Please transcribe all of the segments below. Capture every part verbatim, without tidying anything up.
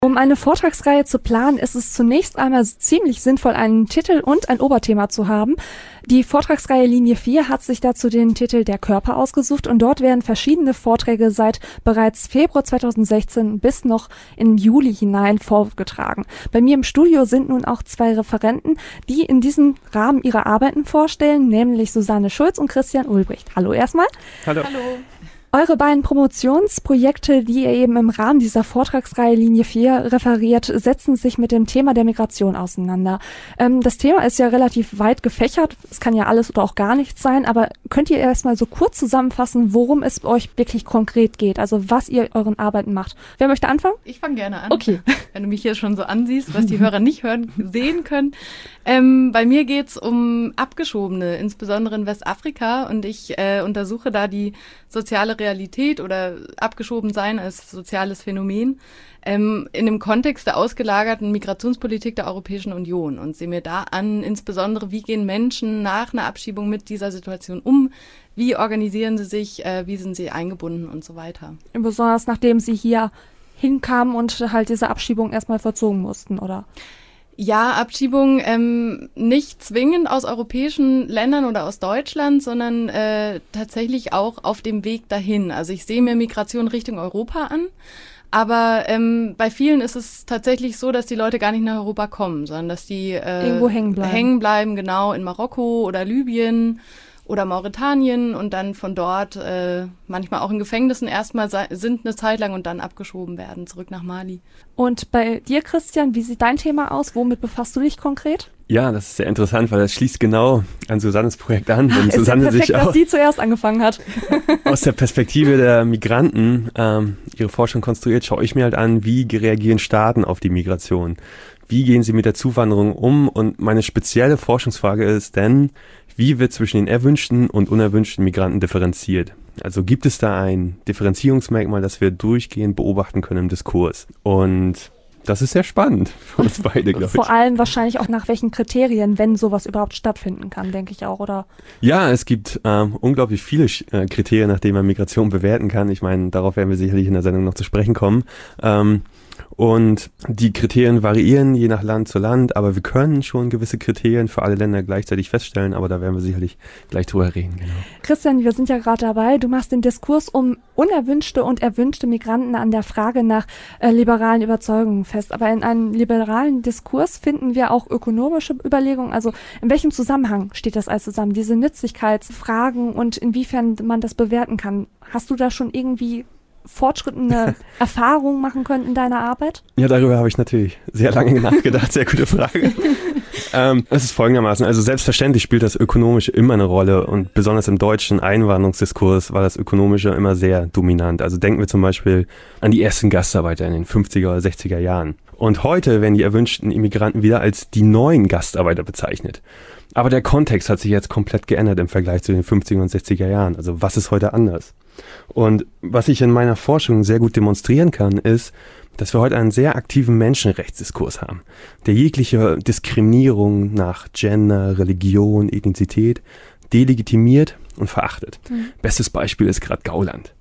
Um eine Vortragsreihe zu planen, ist es zunächst einmal ziemlich sinnvoll, einen Titel und ein Oberthema zu haben. Die Vortragsreihe Linie vier hat sich dazu den Titel Der Körper ausgesucht und dort werden verschiedene Vorträge seit bereits Februar zweitausendsechzehn bis noch in Juli hinein vorgetragen. Bei mir im Studio sind nun auch zwei Referenten, die in diesem Rahmen ihre Arbeiten vorstellen, nämlich Susanne Schulz und Christian Ulbricht. Hallo erstmal. Hallo. Hallo. Eure beiden Promotionsprojekte, die ihr eben im Rahmen dieser Vortragsreihe Linie vier referiert, setzen sich mit dem Thema der Migration auseinander. Ähm, das Thema ist ja relativ weit gefächert. Es kann ja alles oder auch gar nichts sein, aber könnt ihr erstmal so kurz zusammenfassen, worum es euch wirklich konkret geht, also was ihr euren Arbeiten macht? Wer möchte anfangen? Ich fange gerne an. Okay. Wenn du mich hier schon so ansiehst, was die Hörer nicht hören, sehen können. Ähm, bei mir geht's um Abgeschobene, insbesondere in Westafrika, und ich äh, untersuche da die soziale Realität oder Abgeschobensein als soziales Phänomen ähm, in dem Kontext der ausgelagerten Migrationspolitik der Europäischen Union und sehe mir da an, insbesondere, wie gehen Menschen nach einer Abschiebung mit dieser Situation um, wie organisieren sie sich, äh, wie sind sie eingebunden und so weiter. Besonders nachdem sie hier hinkamen und halt diese Abschiebung erstmal vollzogen mussten, oder? Ja, Abschiebung ähm, nicht zwingend aus europäischen Ländern oder aus Deutschland, sondern äh, tatsächlich auch auf dem Weg dahin. Also ich sehe mir Migration Richtung Europa an, aber ähm, bei vielen ist es tatsächlich so, dass die Leute gar nicht nach Europa kommen, sondern dass die äh, irgendwo hängen bleiben. hängen bleiben, genau, in Marokko oder Libyen oder Mauretanien und dann von dort äh, manchmal auch in Gefängnissen erstmal sind eine Zeit lang und dann abgeschoben werden, zurück nach Mali. Und bei dir, Christian, wie sieht dein Thema aus? Womit befasst du dich konkret? Ja, das ist sehr interessant, weil das schließt genau an Susannes Projekt an. Wenn Ist Susanne ja perfekt, sich auch dass sie zuerst angefangen hat. aus der Perspektive der Migranten ähm, ihre Forschung konstruiert, schaue ich mir halt an, wie reagieren Staaten auf die Migration? Wie gehen sie mit der Zuwanderung um? Und meine spezielle Forschungsfrage ist denn, wie wird zwischen den erwünschten und unerwünschten Migranten differenziert? Also gibt es da ein Differenzierungsmerkmal, das wir durchgehend beobachten können im Diskurs? Und das ist sehr spannend für uns beide, glaube ich. Vor allem wahrscheinlich auch nach welchen Kriterien, wenn sowas überhaupt stattfinden kann, denke ich auch, oder? Ja, es gibt ähm, unglaublich viele äh, Kriterien, nach denen man Migration bewerten kann. Ich meine, darauf werden wir sicherlich in der Sendung noch zu sprechen kommen. Ähm, Und die Kriterien variieren je nach Land zu Land, aber wir können schon gewisse Kriterien für alle Länder gleichzeitig feststellen, aber da werden wir sicherlich gleich drüber reden. Genau. Christian, wir sind ja gerade dabei, du machst den Diskurs um unerwünschte und erwünschte Migranten an der Frage nach äh, liberalen Überzeugungen fest. Aber in einem liberalen Diskurs finden wir auch ökonomische Überlegungen. Also in welchem Zusammenhang steht das alles zusammen? Diese Nützlichkeitsfragen und inwiefern man das bewerten kann. Hast du da schon irgendwie fortschrittende Erfahrungen machen können in deiner Arbeit? Ja, darüber habe ich natürlich sehr lange nachgedacht. Sehr gute Frage. ähm, es ist folgendermaßen, also selbstverständlich spielt das Ökonomische immer eine Rolle und besonders im deutschen Einwanderungsdiskurs war das Ökonomische immer sehr dominant. Also denken wir zum Beispiel an die ersten Gastarbeiter in den fünfziger oder sechziger Jahren. Und heute werden die erwünschten Immigranten wieder als die neuen Gastarbeiter bezeichnet. Aber der Kontext hat sich jetzt komplett geändert im Vergleich zu den fünfziger und sechziger Jahren. Also was ist heute anders? Und was ich in meiner Forschung sehr gut demonstrieren kann, ist, dass wir heute einen sehr aktiven Menschenrechtsdiskurs haben, der jegliche Diskriminierung nach Gender, Religion, Ethnizität delegitimiert und verachtet. Mhm. Bestes Beispiel ist gerade Gauland.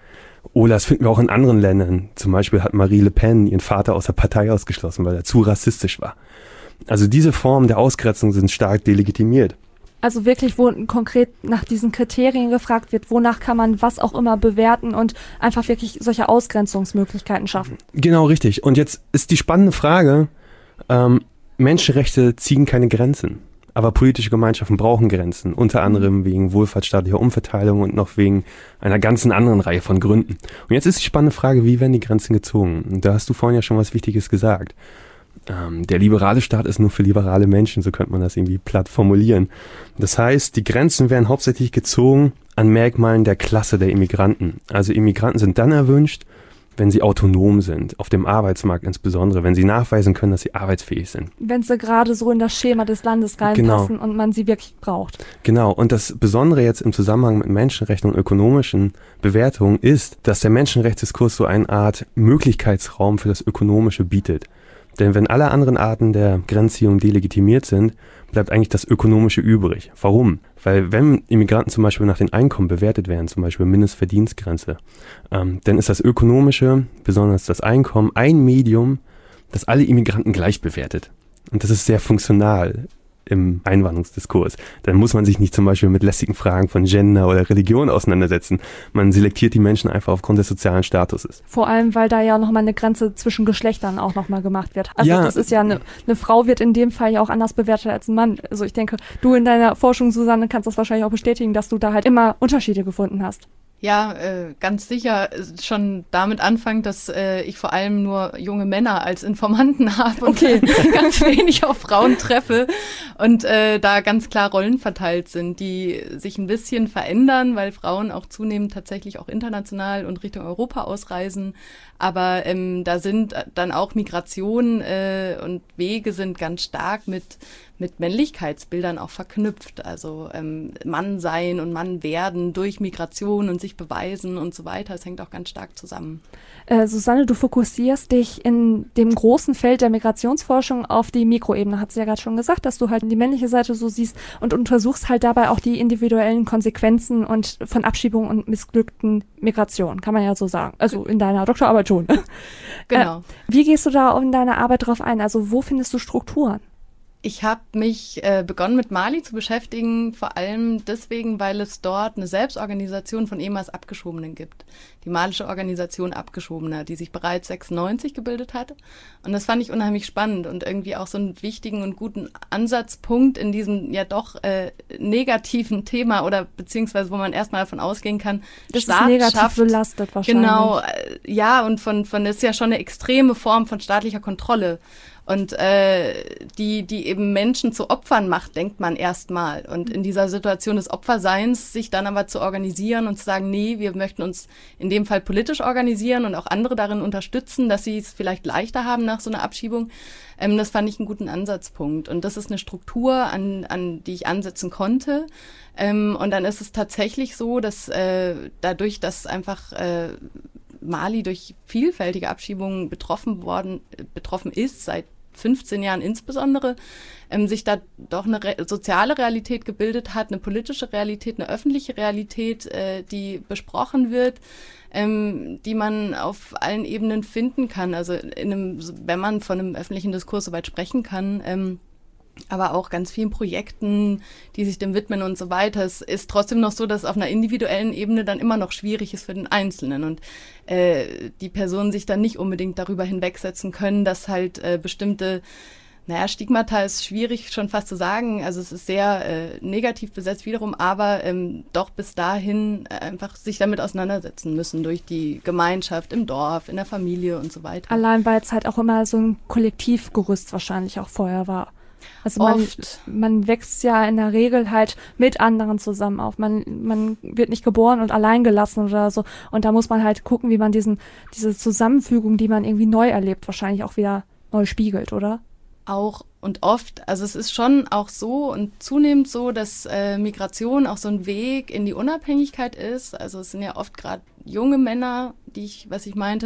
Oder das finden wir auch in anderen Ländern. Zum Beispiel hat Marie Le Pen ihren Vater aus der Partei ausgeschlossen, weil er zu rassistisch war. Also diese Formen der Ausgrenzung sind stark delegitimiert. Also wirklich, wo konkret nach diesen Kriterien gefragt wird, wonach kann man was auch immer bewerten und einfach wirklich solche Ausgrenzungsmöglichkeiten schaffen. Genau, richtig. Und jetzt ist die spannende Frage, ähm, Menschenrechte ziehen keine Grenzen, aber politische Gemeinschaften brauchen Grenzen, unter anderem wegen wohlfahrtsstaatlicher Umverteilung und noch wegen einer ganzen anderen Reihe von Gründen. Und jetzt ist die spannende Frage, wie werden die Grenzen gezogen? Und da hast du vorhin ja schon was Wichtiges gesagt. Ähm, der liberale Staat ist nur für liberale Menschen, so könnte man das irgendwie platt formulieren. Das heißt, die Grenzen werden hauptsächlich gezogen an Merkmalen der Klasse der Immigranten. Also Immigranten sind dann erwünscht, wenn sie autonom sind, auf dem Arbeitsmarkt insbesondere, wenn sie nachweisen können, dass sie arbeitsfähig sind. Wenn sie gerade so in das Schema des Landes reinpassen, genau, und man sie wirklich braucht. Genau, und das Besondere jetzt im Zusammenhang mit Menschenrechten und ökonomischen Bewertungen ist, dass der Menschenrechtsdiskurs so eine Art Möglichkeitsraum für das Ökonomische bietet. Denn wenn alle anderen Arten der Grenzziehung delegitimiert sind, bleibt eigentlich das Ökonomische übrig. Warum? Weil wenn Immigranten zum Beispiel nach den Einkommen bewertet werden, zum Beispiel Mindestverdienstgrenze, ähm, dann ist das Ökonomische, besonders das Einkommen, ein Medium, das alle Immigranten gleich bewertet. Und das ist sehr funktional im Einwanderungsdiskurs. Dann muss man sich nicht zum Beispiel mit lästigen Fragen von Gender oder Religion auseinandersetzen. Man selektiert die Menschen einfach aufgrund des sozialen Statuses. Vor allem, weil da ja nochmal eine Grenze zwischen Geschlechtern auch nochmal gemacht wird. Also ja, das ist ja eine, eine Frau wird in dem Fall ja auch anders bewertet als ein Mann. Also ich denke, du in deiner Forschung, Susanne, kannst das wahrscheinlich auch bestätigen, dass du da halt immer Unterschiede gefunden hast. Ja, äh, ganz sicher schon damit anfangen, dass äh, ich vor allem nur junge Männer als Informanten habe und okay. ganz wenig auf Frauen treffe und äh, da ganz klar Rollen verteilt sind, die sich ein bisschen verändern, weil Frauen auch zunehmend tatsächlich auch international und Richtung Europa ausreisen. Aber ähm, da sind dann auch Migrationen äh, und Wege sind ganz stark mit mit Männlichkeitsbildern auch verknüpft. Also ähm, Mann sein und Mann werden durch Migration und sich beweisen und so weiter. Es hängt auch ganz stark zusammen. Äh, Susanne, du fokussierst dich in dem großen Feld der Migrationsforschung auf die Mikroebene. Hat sie ja gerade schon gesagt, dass du halt die männliche Seite so siehst und untersuchst halt dabei auch die individuellen Konsequenzen und von Abschiebung und missglückten Migration, kann man ja so sagen. Also in deiner Doktorarbeit schon. Genau. Äh, wie gehst du da in deiner Arbeit drauf ein? Also wo findest du Strukturen? Ich habe mich äh, begonnen mit Mali zu beschäftigen, vor allem deswegen, weil es dort eine Selbstorganisation von ehemals Abgeschobenen gibt. Die malische Organisation Abgeschobener, die sich bereits sechsundneunzig gebildet hat. Und das fand ich unheimlich spannend und irgendwie auch so einen wichtigen und guten Ansatzpunkt in diesem ja doch äh, negativen Thema oder beziehungsweise wo man erstmal davon ausgehen kann, das ist negativ belastet wahrscheinlich. Genau, äh, ja und von, von das ist ja schon eine extreme Form von staatlicher Kontrolle. Und äh, die, die eben Menschen zu Opfern macht, denkt man erstmal. Und in dieser Situation des Opferseins sich dann aber zu organisieren und zu sagen, nee, wir möchten uns in dem Fall politisch organisieren und auch andere darin unterstützen, dass sie es vielleicht leichter haben nach so einer Abschiebung, ähm, das fand ich einen guten Ansatzpunkt. Und das ist eine Struktur, an, an die ich ansetzen konnte. Ähm, und dann ist es tatsächlich so, dass äh, dadurch, dass einfach äh, Mali durch vielfältige Abschiebungen betroffen worden, betroffen ist, seit fünfzehn Jahren insbesondere, ähm, sich da doch eine re- soziale Realität gebildet hat, eine politische Realität, eine öffentliche Realität, äh, die besprochen wird, ähm, die man auf allen Ebenen finden kann. Also in einem, wenn man von einem öffentlichen Diskurs soweit sprechen kann, ähm, aber auch ganz vielen Projekten, die sich dem widmen und so weiter. Es ist trotzdem noch so, dass auf einer individuellen Ebene dann immer noch schwierig ist für den Einzelnen und äh, die Personen sich dann nicht unbedingt darüber hinwegsetzen können, dass halt äh, bestimmte, naja, Stigmata ist schwierig schon fast zu sagen, also es ist sehr äh, negativ besetzt wiederum, aber ähm, doch bis dahin äh, einfach sich damit auseinandersetzen müssen durch die Gemeinschaft im Dorf, in der Familie und so weiter. Allein weil es halt auch immer so ein Kollektivgerüst wahrscheinlich auch vorher war. Also man, man wächst ja in der Regel halt mit anderen zusammen auf. Man, man wird nicht geboren und allein gelassen oder so. Und da muss man halt gucken, wie man diesen, diese Zusammenfügung, die man irgendwie neu erlebt, wahrscheinlich auch wieder neu spiegelt, oder? Auch und oft, also es ist schon auch so und zunehmend so, dass äh, Migration auch so ein Weg in die Unabhängigkeit ist. Also es sind ja oft gerade junge Männer, die ich, was ich meinte,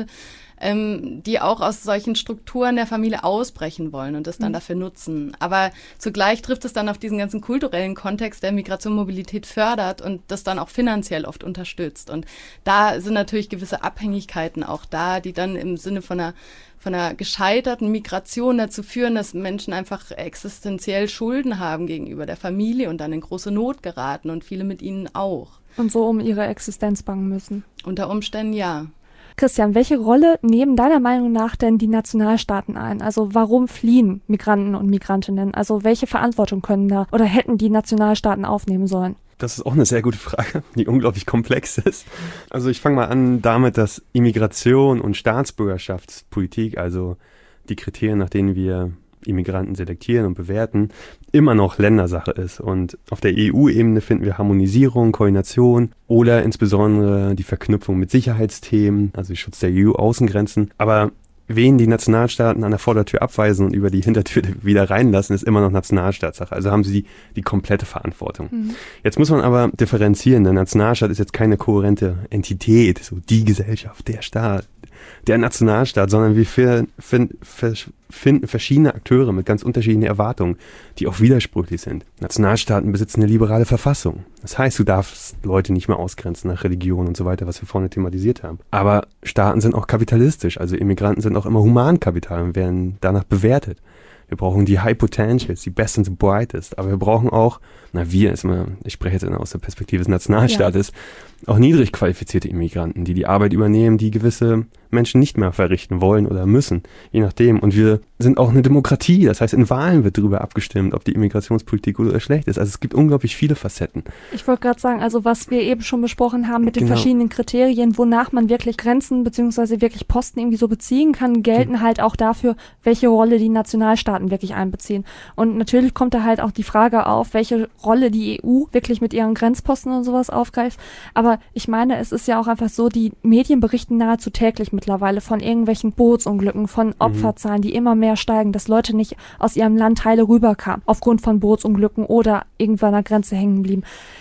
ähm, die auch aus solchen Strukturen der Familie ausbrechen wollen und das dann mhm. dafür nutzen. Aber zugleich trifft es dann auf diesen ganzen kulturellen Kontext, der Migration und Mobilität fördert und das dann auch finanziell oft unterstützt. Und da sind natürlich gewisse Abhängigkeiten auch da, die dann im Sinne von einer von einer gescheiterten Migration dazu führen, dass Menschen einfach existenziell Schulden haben gegenüber der Familie und dann in große Not geraten und viele mit ihnen auch. Und so um ihre Existenz bangen müssen. Unter Umständen ja. Christian, welche Rolle nehmen deiner Meinung nach denn die Nationalstaaten ein? Also warum fliehen Migranten und Migrantinnen? Also welche Verantwortung können da oder hätten die Nationalstaaten aufnehmen sollen? Das ist auch eine sehr gute Frage, die unglaublich komplex ist. Also ich fange mal an damit, dass Immigration und Staatsbürgerschaftspolitik, also die Kriterien, nach denen wir Immigranten selektieren und bewerten, immer noch Ländersache ist. Und auf der E U-Ebene finden wir Harmonisierung, Koordination oder insbesondere die Verknüpfung mit Sicherheitsthemen, also Schutz der E U-Außengrenzen. Aber wen die Nationalstaaten an der Vordertür abweisen und über die Hintertür wieder reinlassen, ist immer noch Nationalstaatssache. Also haben sie die, die komplette Verantwortung. Mhm. Jetzt muss man aber differenzieren. Der Nationalstaat ist jetzt keine kohärente Entität, so die Gesellschaft, der Staat, der Nationalstaat, sondern wir finden verschiedene Akteure mit ganz unterschiedlichen Erwartungen, die auch widersprüchlich sind. Nationalstaaten besitzen eine liberale Verfassung. Das heißt, du darfst Leute nicht mehr ausgrenzen nach Religion und so weiter, was wir vorhin thematisiert haben. Aber Staaten sind auch kapitalistisch, also Immigranten sind auch immer Humankapital und werden danach bewertet. Wir brauchen die High Potentials, die Best and the Brightest. Aber wir brauchen auch, na wir, ist mal, ich spreche jetzt aus der Perspektive des Nationalstaates, ja. auch niedrig qualifizierte Immigranten, die die Arbeit übernehmen, die gewisse Menschen nicht mehr verrichten wollen oder müssen, je nachdem. Und wir sind auch eine Demokratie, das heißt, in Wahlen wird darüber abgestimmt, ob die Immigrationspolitik gut oder schlecht ist. Also es gibt unglaublich viele Facetten. Ich wollte gerade sagen, also was wir eben schon besprochen haben mit den genau. verschiedenen Kriterien, wonach man wirklich Grenzen bzw. wirklich Posten irgendwie so beziehen kann, gelten mhm. halt auch dafür, welche Rolle die Nationalstaaten wirklich einbeziehen. Und natürlich kommt da halt auch die Frage auf, welche Rolle die E U wirklich mit ihren Grenzposten und sowas aufgreift. Aber ich meine, es ist ja auch einfach so, die Medien berichten nahezu täglich mittlerweile von irgendwelchen Bootsunglücken, von Opferzahlen, die immer mehr steigen, dass Leute nicht aus ihrem Land Teile rüberkamen, aufgrund von Bootsunglücken oder irgendwann an der Grenze hängen blieben.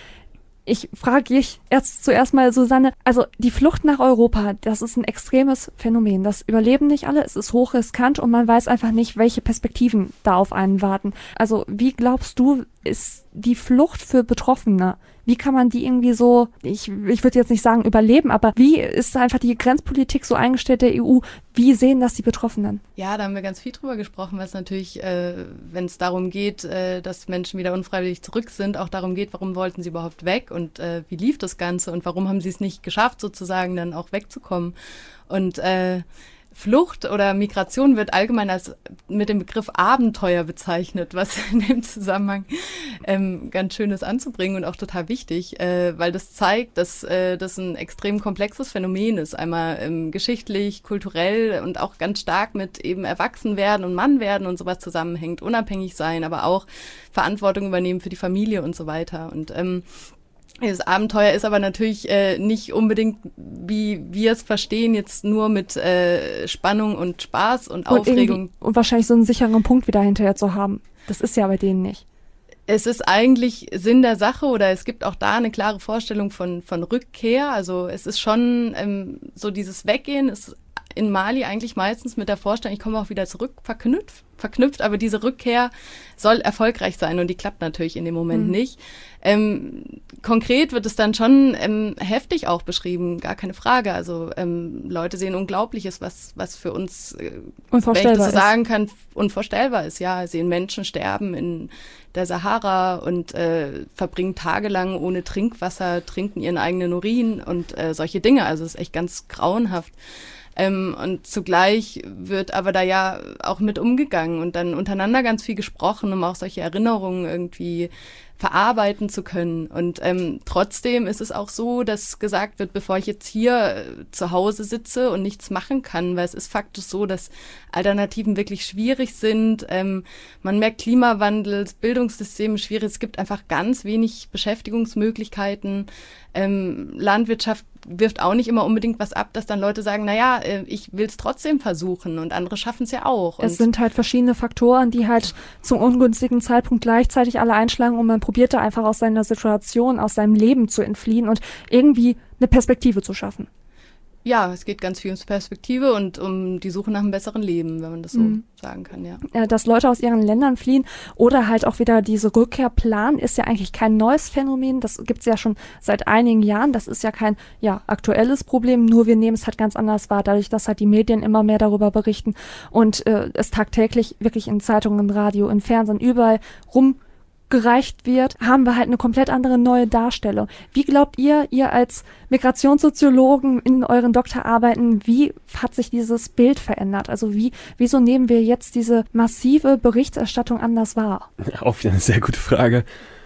Ich frage dich erst zuerst mal, Susanne, also die Flucht nach Europa, das ist ein extremes Phänomen. Das überleben nicht alle, es ist hochriskant und man weiß einfach nicht, welche Perspektiven da auf einen warten. Also wie glaubst du, ist die Flucht für Betroffene, wie kann man die irgendwie so, ich, ich würde jetzt nicht sagen überleben, aber wie ist einfach die Grenzpolitik so eingestellt der E U? Wie sehen das die Betroffenen? Ja, da haben wir ganz viel drüber gesprochen, was natürlich, äh, wenn es darum geht, äh, dass Menschen wieder unfreiwillig zurück sind, auch darum geht, warum wollten sie überhaupt weg und äh, wie lief das Ganze und warum haben sie es nicht geschafft, sozusagen dann auch wegzukommen. Und äh, Flucht oder Migration wird allgemein als mit dem Begriff Abenteuer bezeichnet, was in dem Zusammenhang ähm, ganz schön ist anzubringen und auch total wichtig, äh, weil das zeigt, dass äh, das ein extrem komplexes Phänomen ist, einmal ähm, geschichtlich, kulturell und auch ganz stark mit eben Erwachsenwerden und Mannwerden und sowas zusammenhängt, unabhängig sein, aber auch Verantwortung übernehmen für die Familie und so weiter. Und ähm, das Abenteuer ist aber natürlich äh, nicht unbedingt, wie wir es verstehen, jetzt nur mit äh, Spannung und Spaß und, und Aufregung. Und wahrscheinlich so einen sicheren Punkt wieder hinterher zu haben. Das ist ja bei denen nicht. Es ist eigentlich Sinn der Sache oder es gibt auch da eine klare Vorstellung von, von Rückkehr. Also es ist schon ähm, so dieses Weggehen ist in Mali eigentlich meistens mit der Vorstellung, ich komme auch wieder zurück, verknüpft, verknüpft, aber diese Rückkehr soll erfolgreich sein und die klappt natürlich in dem Moment mhm. nicht. Ähm, konkret wird es dann schon ähm, heftig auch beschrieben, gar keine Frage. Also ähm, Leute sehen Unglaubliches, was was für uns, äh, unvorstellbar wenn ich das so ist. sagen kann, unvorstellbar ist. Ja, sehen Menschen sterben in der Sahara und äh, verbringen tagelang ohne Trinkwasser, trinken ihren eigenen Urin und äh, solche Dinge. Also es ist echt ganz grauenhaft. Ähm, und zugleich wird aber da ja auch mit umgegangen und dann untereinander ganz viel gesprochen, um auch solche Erinnerungen irgendwie verarbeiten zu können. Und ähm, trotzdem ist es auch so, dass gesagt wird, bevor ich jetzt hier äh, zu Hause sitze und nichts machen kann, weil es ist faktisch so, dass Alternativen wirklich schwierig sind. Ähm, man merkt Klimawandel, das Bildungssystem ist schwierig, es gibt einfach ganz wenig Beschäftigungsmöglichkeiten. Ähm, Landwirtschaft wirft auch nicht immer unbedingt was ab, dass dann Leute sagen, naja, äh, ich will es trotzdem versuchen und andere schaffen es ja auch. Es sind halt verschiedene Faktoren, die halt zum ungünstigen Zeitpunkt gleichzeitig alle einschlagen und man probiert da einfach aus seiner Situation, aus seinem Leben zu entfliehen und irgendwie eine Perspektive zu schaffen. Ja, es geht ganz viel um Perspektive und um die Suche nach einem besseren Leben, wenn man das so mhm. sagen kann, ja. Dass Leute aus ihren Ländern fliehen oder halt auch wieder diese Rückkehr planen, ist ja eigentlich kein neues Phänomen. Das gibt's ja schon seit einigen Jahren. Das ist ja kein ja aktuelles Problem, nur wir nehmen es halt ganz anders wahr, dadurch, dass halt die Medien immer mehr darüber berichten und äh, es tagtäglich wirklich in Zeitungen, im Radio, im Fernsehen, überall rum gereicht wird, haben wir halt eine komplett andere neue Darstellung. Wie glaubt ihr, ihr als Migrationssoziologen in euren Doktorarbeiten, wie hat sich dieses Bild verändert? Also wie, wieso nehmen wir jetzt diese massive Berichterstattung anders wahr? Auch wieder eine sehr gute Frage.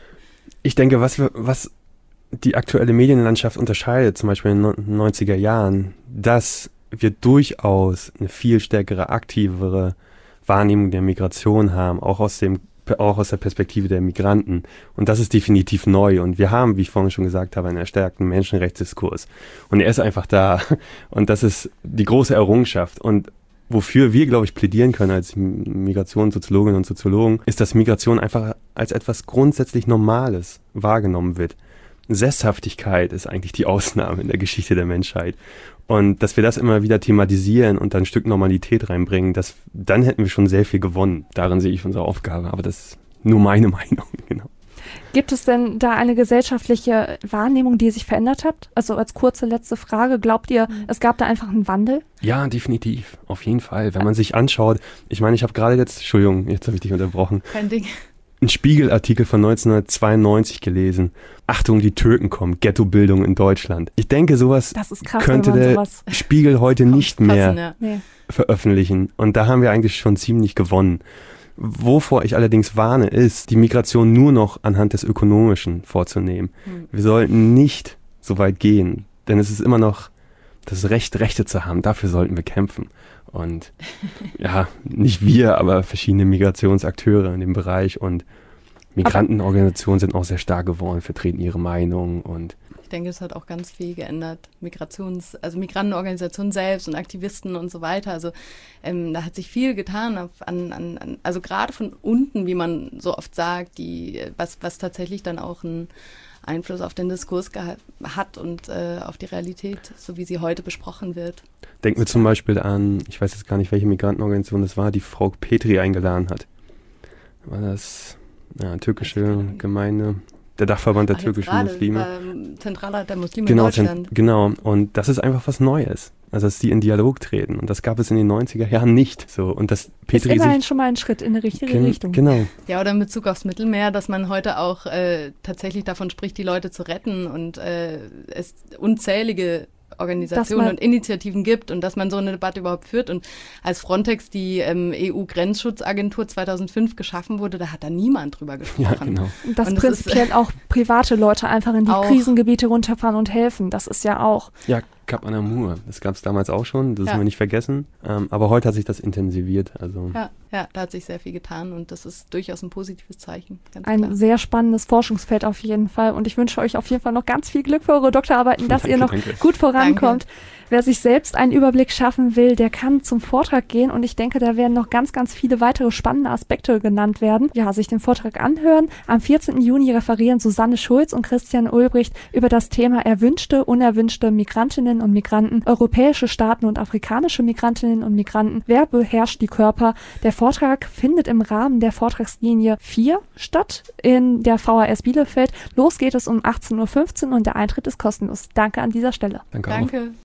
Ich denke, was wir, was die aktuelle Medienlandschaft unterscheidet, zum Beispiel in den neunziger Jahren, dass wir durchaus eine viel stärkere, aktivere Wahrnehmung der Migration haben, auch aus dem auch aus der Perspektive der Migranten. Und das ist definitiv neu. Und wir haben, wie ich vorhin schon gesagt habe, einen erstärkten Menschenrechtsdiskurs. Und er ist einfach da. Und das ist die große Errungenschaft. Und wofür wir, glaube ich, plädieren können als Migrationssoziologinnen und Soziologen, ist, dass Migration einfach als etwas grundsätzlich Normales wahrgenommen wird. Sesshaftigkeit ist eigentlich die Ausnahme in der Geschichte der Menschheit. Und dass wir das immer wieder thematisieren und dann ein Stück Normalität reinbringen, das, dann hätten wir schon sehr viel gewonnen. Darin sehe ich unsere Aufgabe, aber das ist nur meine Meinung, genau. Gibt es denn da eine gesellschaftliche Wahrnehmung, die sich verändert hat? Also als kurze letzte Frage, glaubt ihr, mhm. es gab da einfach einen Wandel? Ja, definitiv, auf jeden Fall. Wenn man sich anschaut, ich meine, ich habe gerade jetzt, Entschuldigung, jetzt habe ich dich unterbrochen. Kein Ding. Ein Spiegelartikel von neunzehnhundertzweiundneunzig gelesen. Achtung, die Türken kommen, Ghettobildung in Deutschland. Ich denke, sowas das ist krass, könnte der sowas Spiegel heute nicht mehr passen, ja. nee. veröffentlichen. Und da haben wir eigentlich schon ziemlich gewonnen. Wovor ich allerdings warne, ist, die Migration nur noch anhand des Ökonomischen vorzunehmen. Hm. Wir sollten nicht so weit gehen, denn es ist immer noch das Recht, Rechte zu haben. Dafür sollten wir kämpfen. Und ja, nicht wir, aber verschiedene Migrationsakteure in dem Bereich und Migrantenorganisationen sind auch sehr stark geworden, vertreten ihre Meinung und ich denke, es hat auch ganz viel geändert. Migrations-, also Migrantenorganisationen selbst und Aktivisten und so weiter. Also ähm, da hat sich viel getan, auf, an, an, an, also gerade von unten, wie man so oft sagt, die, was, was tatsächlich dann auch einen Einfluss auf den Diskurs geha- hat und äh, auf die Realität, so wie sie heute besprochen wird. Denken wir zum Beispiel an, ich weiß jetzt gar nicht, welche Migrantenorganisation das war, die Frau Petri eingeladen hat. War das ja, türkische Gemeinde? Der Dachverband der Ach, türkischen grade, Muslime. Ähm, Zentralrat der Muslime genau, in Deutschland. Zent- genau, und das ist einfach was Neues. Also, dass die in Dialog treten. Und das gab es in den neunziger Jahren nicht. So. Und das Petri ist immerhin schon mal ein Schritt in die richtige gen- Richtung. Genau. Ja, oder in Bezug aufs Mittelmeer, dass man heute auch äh, tatsächlich davon spricht, die Leute zu retten und äh, es unzählige Organisationen und Initiativen gibt und dass man so eine Debatte überhaupt führt. Und als Frontex die ähm, E U-Grenzschutzagentur zweitausendfünf geschaffen wurde, da hat da niemand drüber gesprochen. Ja, genau. Dass und das prinzipiell ist, auch private Leute einfach in die auch, Krisengebiete runterfahren und helfen. Das ist ja auch... Ja, Kap Anamur, das gab es damals auch schon, das ja. müssen wir nicht vergessen. Ähm, aber heute hat sich das intensiviert. Also. Ja, ja, da hat sich sehr viel getan und das ist durchaus ein positives Zeichen. Ganz ein klar. sehr spannendes Forschungsfeld auf jeden Fall und ich wünsche euch auf jeden Fall noch ganz viel Glück für eure Doktorarbeiten, dass danke, ihr noch danke. gut vorankommt. Danke. Wer sich selbst einen Überblick schaffen will, der kann zum Vortrag gehen und ich denke, da werden noch ganz, ganz viele weitere spannende Aspekte genannt werden. Ja, sich den Vortrag anhören. Am vierzehnten Juni referieren Susanne Schulz und Christian Ulbricht über das Thema erwünschte, unerwünschte Migrantinnen und Migranten, europäische Staaten und afrikanische Migrantinnen und Migranten. Wer beherrscht die Körper? Der Vortrag findet im Rahmen der Vortragslinie vier statt in der V H S Bielefeld. Los geht es um achtzehn Uhr fünfzehn und der Eintritt ist kostenlos. Danke an dieser Stelle. Danke, Danke. auch.